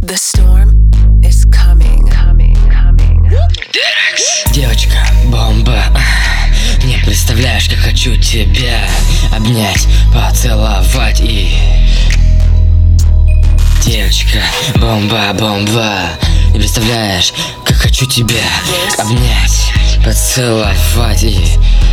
The storm is coming. Девочка, бомба. Не представляешь, как хочу тебя обнять, поцеловать и... Девочка, бомба, бомба. Не представляешь, как хочу тебя обнять, поцеловать и...